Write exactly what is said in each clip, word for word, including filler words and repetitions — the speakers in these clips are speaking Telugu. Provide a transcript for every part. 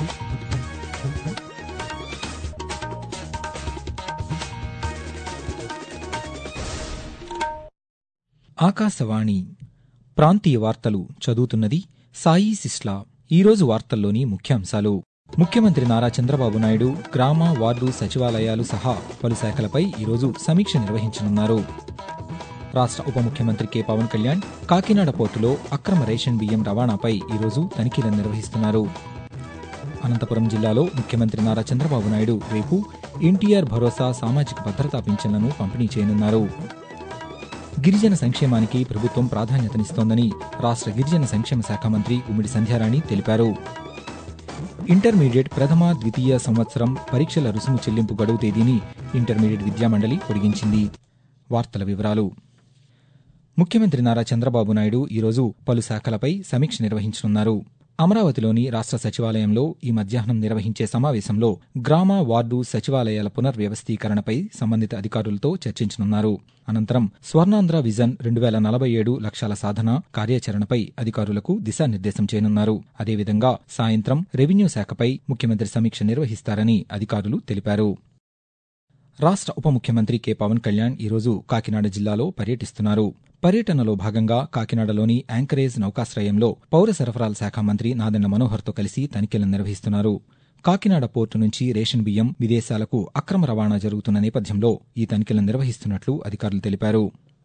ఆకాశవాణి ప్రాంతీయ వార్తలు చదువుతున్నది సాయి సిస్లా. ఈరోజు వార్తల్లోని ముఖ్యాంశాలు: ముఖ్యమంత్రి నారా చంద్రబాబు నాయుడు గ్రామ, వార్డు సచివాలయాలు సహా పలు శాఖలపై ఈరోజు సమీక్ష నిర్వహించనున్నారు. రాష్ట్ర ఉప ముఖ్యమంత్రి కె పవన్ కళ్యాణ్ కాకినాడ పోర్టులో అక్రమ రేషన్ బియ్యం రవాణాపై ఈరోజు తనిఖీలను నిర్వహిస్తున్నారు. అనంతపురం జిల్లాలో ముఖ్యమంత్రి నారా చంద్రబాబు నాయుడు రేపు ఎన్టీఆర్ భరోసా సామాజిక భద్రతా పింఛన్లను పంపిణీ చేయనున్నారు. గిరిజన సంక్షేమానికి ప్రభుత్వం ప్రాధాన్యతనిస్తోందని రాష్ట్ర గిరిజన సంక్షేమ శాఖ మంత్రి గుమ్మిడి సంధ్యారాణి తెలిపారు. ఇంటర్మీడియట్ ప్రథమ, ద్వితీయ సంవత్సరం పరీక్షల రుసుము చెల్లింపు గడువు తేదీని ఇంటర్మీడియట్ విద్యామండలి పొడిగించింది. వార్తల వివరాలు: ముఖ్యమంత్రి నారా చంద్రబాబు నాయుడు ఈరోజు పలు శాఖలపై సమీక్ష నిర్వహించనున్నారు. అమరావతిలోని రాష్ట్ర సచివాలయంలో ఈ మధ్యాహ్నం నిర్వహించే సమావేశంలో గ్రామ, వార్డు సచివాలయాల పునర్వ్యవస్థీకరణపై సంబంధిత అధికారులతో చర్చించనున్నారు. అనంతరం స్వర్ణాంధ్ర విజన్ రెండు వేల నలభై ఏడు లక్ష్యాల సాధన కార్యాచరణపై అధికారులకు దిశానిర్దేశం చేయనున్నారు. అదేవిధంగా సాయంత్రం రెవెన్యూ శాఖపై ముఖ్యమంత్రి సమీక్ష నిర్వహిస్తారని అధికారులు తెలిపారు. రాష్ట్ర ఉప ముఖ్యమంత్రి కె పవన్ కళ్యాణ్ ఈరోజు కాకినాడ జిల్లాలో పర్యటిస్తున్నారు. పర్యటనలో భాగంగా కాకినాడలోని యాంకరేజ్ నౌకాశ్రయంలో పౌర సరఫరాల శాఖ మంత్రి నాదెండ్ల మనోహర్తో కలిసి తనిఖీలను నిర్వహిస్తున్నారు. కాకినాడ పోర్టు నుంచి రేషన్ బియ్యం విదేశాలకు అక్రమ రవాణా జరుగుతున్న నేపథ్యంలో ఈ తనిఖీలను నిర్వహిస్తున్నట్లు అధికారులు తెలిపారు.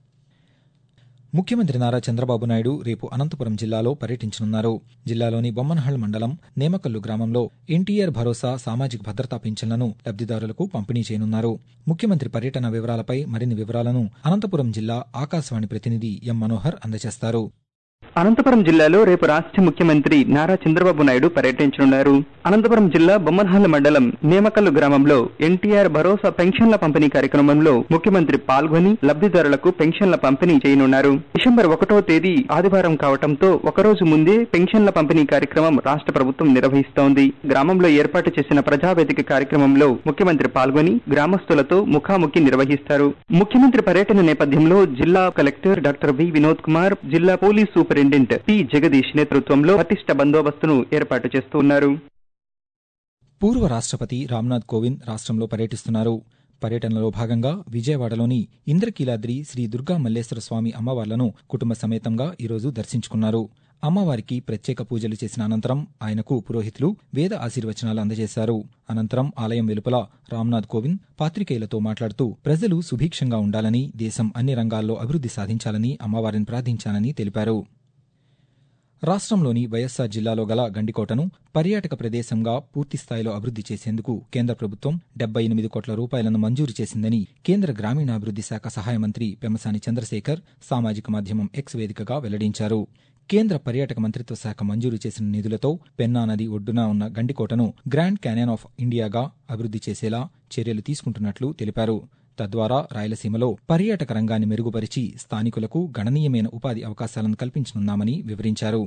ముఖ్యమంత్రి నారా చంద్రబాబు నాయుడు రేపు అనంతపురం జిల్లాలో పర్యటించనున్నారు. జిల్లాలోని బొమ్మనహళ్ల మండలం నేమకల్లు గ్రామంలో ఎన్టీఆర్ భరోసా సామాజిక భద్రతా పింఛన్లను లబ్దిదారులకు పంపిణీ చేయనున్నారు. ముఖ్యమంత్రి పర్యటన వివరాలపై మరిన్ని వివరాలను అనంతపురం జిల్లా ఆకాశవాణి ప్రతినిధి ఎం మనోహర్ అందజేస్తారు. అనంతపురం జిల్లాలో రేపు రాష్ట్ర ముఖ్యమంత్రి నారా చంద్రబాబు నాయుడు పర్యటించనున్నారు. అనంతపురం జిల్లా బొమ్మనహళ్ల మండలం నేమకల్లు గ్రామంలో ఎన్టీఆర్ భరోసా పెన్షన్ల పంపిణీ కార్యక్రమంలో ముఖ్యమంత్రి పాల్గొని లబ్దిదారులకు పెన్షన్ల పంపిణీ చేయనున్నారు. డిసెంబర్ ఒకటో తేదీ ఆదివారం కావడంతో ఒకరోజు ముందే పెన్షన్ల పంపిణీ కార్యక్రమం రాష్ట్ర ప్రభుత్వం నిర్వహిస్తోంది. గ్రామంలో ఏర్పాటు చేసిన ప్రజావేదిక కార్యక్రమంలో ముఖ్యమంత్రి పాల్గొని గ్రామస్తులతో ముఖాముఖి నిర్వహిస్తారు. ముఖ్యమంత్రి పర్యటన నేపథ్యంలో జిల్లా collector doctor V Vinod Kumar, జిల్లా పోలీసు సూపరింటెండెంట్ పి జగదీష్ నేతృత్వంలో పటిష్ట బందోబస్తును ఏర్పాటు చేస్తున్నారు. పూర్వ రాష్ట్రపతి రామ్నాథ్ కోవింద్ రాష్ట్రంలో పర్యటిస్తున్నారు. పర్యటనలో భాగంగా విజయవాడలోని ఇంద్రకీలాద్రి శ్రీ దుర్గా మల్లేశ్వర స్వామి అమ్మవార్లను కుటుంబ సమేతంగా ఈరోజు దర్శించుకున్నారు. అమ్మవారికి ప్రత్యేక పూజలు చేసిన అనంతరం ఆయనకు పురోహితులు వేద ఆశీర్వచనాలు అందజేశారు. అనంతరం ఆలయం వెలుపల రామ్నాథ్ కోవింద్ పాత్రికేయులతో మాట్లాడుతూ ప్రజలు సుభిక్షంగా ఉండాలని, దేశం అన్ని రంగాల్లో అభివృద్ధి సాధించాలని అమ్మవారిని ప్రార్థించానని తెలిపారు. రాష్ట్రంలోని వైఎస్సార్ జిల్లాలో గల గండికోటను పర్యాటక ప్రదేశంగా పూర్తిస్థాయిలో అభివృద్ధి చేసేందుకు కేంద్ర ప్రభుత్వం డెబ్బై ఎనిమిది కోట్ల రూపాయలను మంజూరు చేసిందని కేంద్ర గ్రామీణాభివృద్ధి శాఖ సహాయ మంత్రి పెమ్మసాని చంద్రశేఖర్ సామాజిక మాధ్యమం ఎక్స్ వేదికగా వెల్లడించారు. కేంద్ర పర్యాటక మంత్రిత్వ శాఖ మంజూరు చేసిన నిధులతో పెన్నా నది ఒడ్డున ఉన్న గండికోటను గ్రాండ్ క్యానియన్ ఆఫ్ ఇండియాగా అభివృద్ధి చేసేలా చర్యలు తీసుకుంటున్నట్లు తెలిపారు. తద్వారా రాయలసీమలో పర్యాటక రంగాన్ని మెరుగుపరిచి స్థానికులకు గణనీయమైన ఉపాధి అవకాశాలను కల్పించనున్నామని వివరించారు.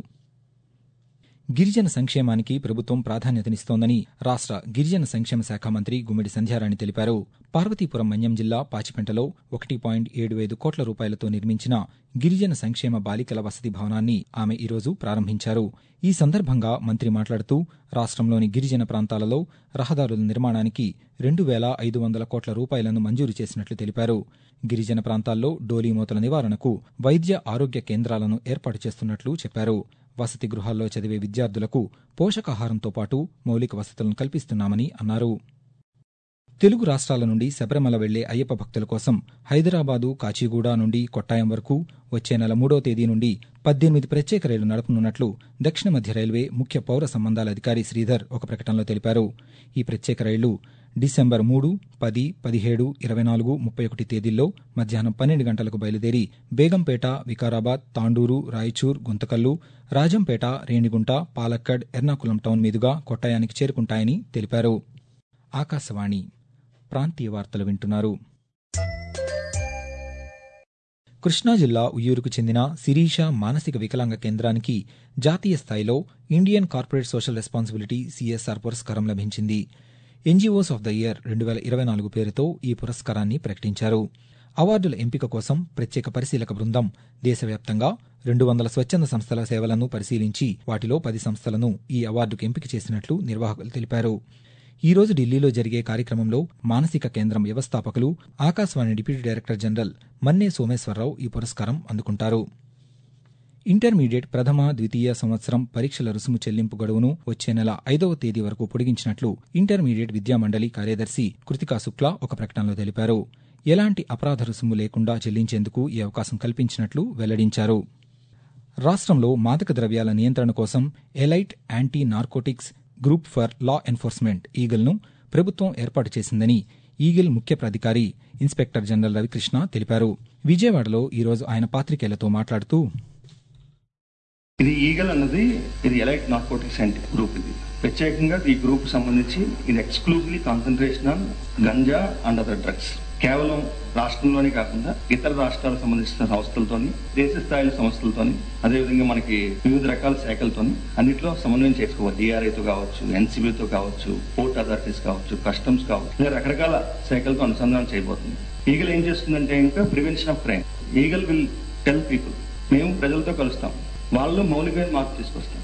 గిరిజన సంక్షేమానికి ప్రభుత్వం ప్రాధాన్యతనిస్తోందని రాష్ట్ర గిరిజన సంక్షేమ శాఖ మంత్రి గుమ్మిడి సంధ్యారాణి తెలిపారు. పార్వతీపురం మన్యం జిల్లా పాచిపెంటలో ఒకటి పాయింట్ ఏడు ఐదు కోట్ల రూపాయలతో నిర్మించిన గిరిజన సంక్షేమ బాలికల వసతి భవనాన్ని ఆమె ఈరోజు ప్రారంభించారు. ఈ సందర్భంగా మంత్రి మాట్లాడుతూ రాష్ట్రంలోని గిరిజన ప్రాంతాలలో రహదారుల నిర్మాణానికి రెండు వేల ఐదు వందల కోట్ల రూపాయలను మంజూరు చేసినట్లు తెలిపారు. గిరిజన ప్రాంతాల్లో డోలీమూతల నివారణకు వైద్య ఆరోగ్య కేంద్రాలను ఏర్పాటు చేస్తున్నట్లు చెప్పారు. వసతి గృహాల్లో చదివే విద్యార్థులకు పోషకాహారంతో పాటు మౌలిక వసతులను కల్పిస్తున్నామని అన్నారు. తెలుగు రాష్ట్రాల నుండి శబరిమల వెళ్లే అయ్యప్ప భక్తుల కోసం హైదరాబాదు, కాచిగూడ నుండి కొట్టాయం వరకు వచ్చే నెల మూడో తేదీ నుండి పద్దెనిమిది ప్రత్యేక రైళ్లు నడపనున్నట్లు దక్షిణ మధ్య రైల్వే ముఖ్య పౌర సంబంధాల అధికారి శ్రీధర్ ఒక ప్రకటనలో తెలిపారు. ఈ ప్రత్యేక రైళ్లు డిసెంబర్ మూడు, పది, పదిహేడు, ఇరవై నాలుగు, ముప్పై ఒకటి తేదీల్లో మధ్యాహ్నం పన్నెండు గంటలకు బయలుదేరి బేగంపేట, వికారాబాద్, తాండూరు, రాయచూర్, గుంతకల్లు, రాజంపేట, రేణిగుంట, పాలక్కడ్, ఎర్నాకులం టౌన్ మీదుగా కొట్టాయానికి చేరుకుంటాయని తెలిపారు. ఆకాశవాణి ప్రాంతీయ వార్తలు వింటున్నారు. కృష్ణా జిల్లా ఉయ్యూరుకు చెందిన శిరీష మానసిక వికలాంగ కేంద్రానికి జాతీయ స్థాయిలో Indian corporate social responsibility CSR పురస్కారం లభించింది. ఎన్జీఓస్ ఆఫ్ ద ఇయర్ రెండు వేల ఇరవై నాలుగు పేరుతో ఈ పురస్కారాన్ని ప్రకటించారు. అవార్డుల ఎంపిక కోసం ప్రత్యేక పరిశీలక బృందం దేశవ్యాప్తంగా రెండు వందల స్వచ్ఛంద సంస్థల సేవలను పరిశీలించి వాటిలో పది సంస్థలను ఈ అవార్డుకు ఎంపిక చేసినట్లు నిర్వాహకులు తెలిపారు. ఈ రోజు ఢిల్లీలో జరిగే కార్యక్రమంలో మానసిక కేంద్రం వ్యవస్థాపకులు, Akashvani deputy director general Manne Someswararao ఈ పురస్కారం అందుకుంటారు. ఇంటర్మీడియట్ ప్రథమ, ద్వితీయ సంవత్సరం పరీక్షల రుసుము చెల్లింపు గడువును వచ్చే నెల ఐదవ తేదీ వరకు పొడిగించినట్లు ఇంటర్మీడియట్ విద్యామండలి కార్యదర్శి కృతికా శుక్లా ఒక ప్రకటనలో తెలిపారు. ఎలాంటి అపరాధ రుసుము లేకుండా చెల్లించేందుకు ఈ అవకాశం కల్పించినట్లు వెల్లడించారు. రాష్ట్రంలో మాదక ద్రవ్యాల నియంత్రణ కోసం elite anti narcotics group for law enforcement ఈగిల్ను ప్రభుత్వం ఏర్పాటు చేసిందని ఈగిల్ ముఖ్య ప్రాధికారి ఇన్స్పెక్టర్ జనరల్ రవికృష్ణ తెలిపారు. విజయవాడలో ఈరోజు ఆయన పాత్రికేయులతో మాట్లాడుతూ, ఇది ఈగల్ అన్నది ఇది ఎలైట్ నార్కోటిక్స్ యాంటీ గ్రూప్. ఇది ప్రత్యేకంగా ఈ గ్రూప్ సంబంధించి ఇది exclusively concentration on ganja and other drugs. కేవలం రాష్ట్రంలోనే కాకుండా ఇతర రాష్ట్రాలకు సంబంధించిన సంస్థలతోని, దేశ స్థాయిల సంస్థలతోని, అదేవిధంగా మనకి వివిధ రకాల శాఖలతోని అన్నింటిలో సమన్వయం చేసుకోవాలి. డిఆర్ఐతో కావచ్చు, ఎన్సీబీతో కావచ్చు, పోర్ట్ అథారిటీస్ కావచ్చు, కస్టమ్స్ కావచ్చు, ఇలా రకరకాల శాఖలతో అనుసంధానం చేయబోతుంది. ఈగల్ ఏం చేస్తుందంటే ఇంకా prevention of crime. Eagle will tell people, మేము ప్రజలతో కలుస్తాం, వాళ్ళు మౌలికమైన మార్పు తీసుకొస్తాం.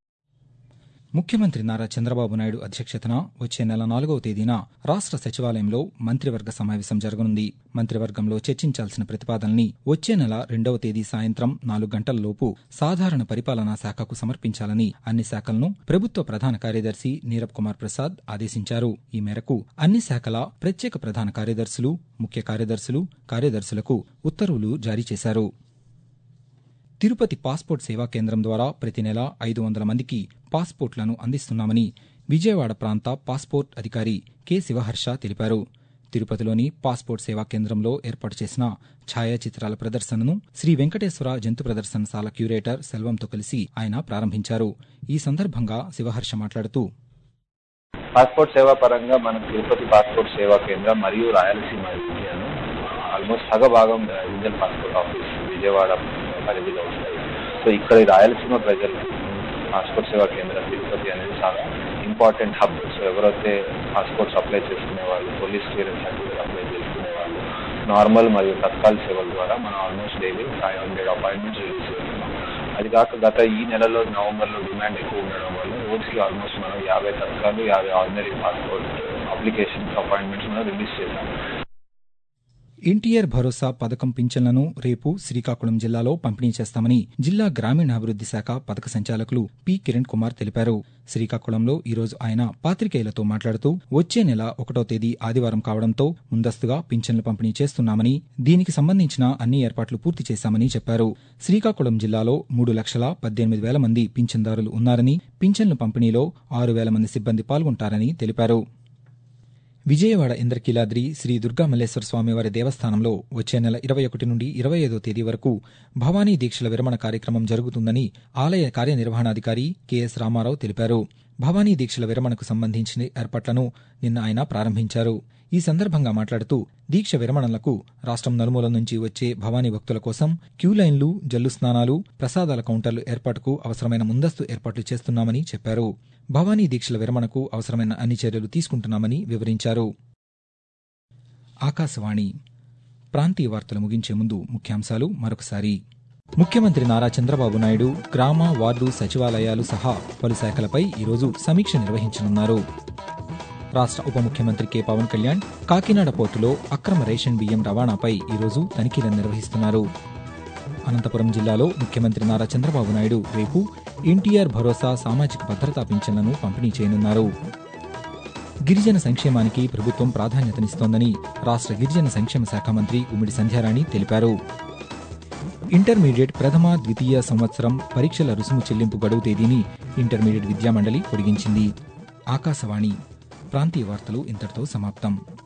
ముఖ్యమంత్రి నారా చంద్రబాబు నాయుడు అధ్యక్షతన వచ్చే నెల నాలుగవ తేదీన రాష్ట్ర సచివాలయంలో మంత్రివర్గ సమావేశం జరగనుంది. మంత్రివర్గంలో చర్చించాల్సిన ప్రతిపాదనల్ని వచ్చే నెల రెండవ తేదీ సాయంత్రం నాలుగు గంటలలోపు సాధారణ పరిపాలనా శాఖకు సమర్పించాలని అన్ని శాఖలను ప్రభుత్వ ప్రధాన కార్యదర్శి నీరబ్ కుమార్ ప్రసాద్ ఆదేశించారు. ఈ మేరకు అన్ని శాఖల ప్రత్యేక ప్రధాన కార్యదర్శులు, ముఖ్య కార్యదర్శులు, కార్యదర్శులకు ఉత్తర్వులు జారీ చేశారు. తిరుపతి పాస్పోర్ట్ సేవా కేంద్రం ద్వారా ప్రతి నెల ఐదు వందల మందికి పాస్పోర్ట్లను అందిస్తున్నామని విజయవాడ ప్రాంత పాస్పోర్ట్ అధికారి కె శివహర్ష తెలిపారు. తిరుపతిలోని పాస్పోర్ట్ సేవా కేంద్రంలో ఏర్పాటు చేసిన ఛాయాచిత్రాల ప్రదర్శనను శ్రీ వెంకటేశ్వర జంతు ప్రదర్శనశాల క్యూరేటర్ సెల్వంతో కలిసి ఆయన ప్రారంభించారు. ఈ సందర్భంగా శివహర్ష మాట్లాడుతూ, పాస్పోర్ట్ సేవా పరంగా మనం తిరుపతి పాస్పోర్ట్ సేవా కేంద్రం మరియు రాయలసీమ రీజియన్ ఆల్మోస్ట్ సగ భాగం రీజనల్ పాస్పోర్ట్ ఆఫీస్ విజయవాడ పరిధిలో ఉంటాయి. సో ఇక్కడ రాయలసీమ ప్రజలు పాస్పోర్ట్ సేవా కేంద్రం తిరుపతి అనేది చాలా ఇంపార్టెంట్ హబ్. సో ఎవరైతే పాస్పోర్ట్స్ అప్లై చేసుకునే వాళ్ళు, పోలీస్ క్లియరెన్స్ సర్టిఫికేట్ అప్లై చేసుకునే వాళ్ళు, నార్మల్ మరియు తత్కాల్ సేవల ద్వారా మనం almost daily five hundred appointments release చేస్తున్నాం. అది కాక గత ఈ నెలలో నవంబర్లో డిమాండ్ ఎక్కువ ఉండడం వల్ల రోజుకి ఆల్మోస్ట్ మనం యాభై తత్కాలు, యాభై ఆర్డినరీ పాస్పోర్ట్ అప్లికేషన్స్ అపాయింట్మెంట్స్ మనం రిలీజ్ చేశాం. ఎన్టీఆర్ భరోసా పథకం పింఛన్లను రేపు శ్రీకాకుళం జిల్లాలో పంపిణీ చేస్తామని జిల్లా గ్రామీణాభివృద్ది శాఖ పథక సంచాలకులు పి కిరణ్ కుమార్ తెలిపారు. శ్రీకాకుళంలో ఈరోజు ఆయన పాత్రికేయులతో మాట్లాడుతూ, వచ్చే నెల ఒకటో తేదీ ఆదివారం కావడంతో ముందస్తుగా పింఛన్లు పంపిణీ చేస్తున్నామని, దీనికి సంబంధించిన అన్ని ఏర్పాట్లు పూర్తి చేశామని చెప్పారు. శ్రీకాకుళం జిల్లాలో మూడు లక్షల పద్దెనిమిది వేల మంది పింఛన్దారులు ఉన్నారని, పింఛన్ల పంపిణీలో ఆరు వేల మంది సిబ్బంది పాల్గొంటారని తెలిపారు. విజయవాడ ఇంద్రకీలాద్రి శ్రీ దుర్గా మల్లేశ్వర స్వామివారి దేవస్థానంలో వచ్చే నెల ఇరవై ఒకటి నుండి ఇరవై ఐదో తేదీ వరకు భవానీ దీక్షల విరమణ కార్యక్రమం జరుగుతుందని ఆలయ కార్యనిర్వహణాధికారి కెఎస్ రామారావు తెలిపారు. భవానీ దీక్షల విరమణకు సంబంధించిన ఏర్పాట్లను నిన్న ఆయన ప్రారంభించారు. ఈ సందర్భంగా మాట్లాడుతూ, దీక్ష విరమణలకు రాష్ట్రం నలుమూల నుంచి వచ్చే భవానీ భక్తుల కోసం క్యూలైన్లు, జల్లు స్నానాలు, ప్రసాదాల కౌంటర్లు ఏర్పాటుకు అవసరమైన ముందస్తు ఏర్పాట్లు చేస్తున్నామని చెప్పారు. భవానీ దీక్షల విరమణకు అవసరమైన అన్ని చర్యలు తీసుకుంటున్నామని వివరించారు. ఆకాశవాణి ప్రాంతీయ వార్తలు ముగించే ముందు ముఖ్యాంశాలు మరొకసారి. ముఖ్యమంత్రి నారా చంద్రబాబు నాయుడు గ్రామ, వార్డు సచివాలయాలు సహా పలు శాఖలపై ఈరోజు సమీక్ష నిర్వహించనున్నారు. రాష్ట్ర ఉప ముఖ్యమంత్రి కె పవన్ కళ్యాణ్ కాకినాడ పోర్టులో అక్రమ రేషన్ బియ్యం రవాణాపై ఈరోజు తనిఖీలను నిర్వహిస్తున్నారు. అనంతపురం జిల్లాలో ముఖ్యమంత్రి నారా చంద్రబాబు నాయుడు రేపు ఎన్టీఆర్ భరోసా సామాజిక భద్రతా పింఛన్లను పంపిణీ చేయనున్నారు. గిరిజన సంక్షేమానికి ప్రభుత్వం ప్రాధాన్యతనిస్తోందని రాష్ట్ర గిరిజన సంక్షేమ శాఖ మంత్రి గుమ్మిడి సంధ్యారాణి తెలిపారు. ఇంటర్మీడియట్ ప్రథమ, ద్వితీయ సంవత్సరం పరీక్షల రుసుము చెల్లింపు గడువు తేదీని ఇంటర్మీడియట్ విద్యామండలి పొడిగించింది. ఆకాశవాణి ప్రాంతీయ వార్తలు ఇంతటితో సమాప్తం.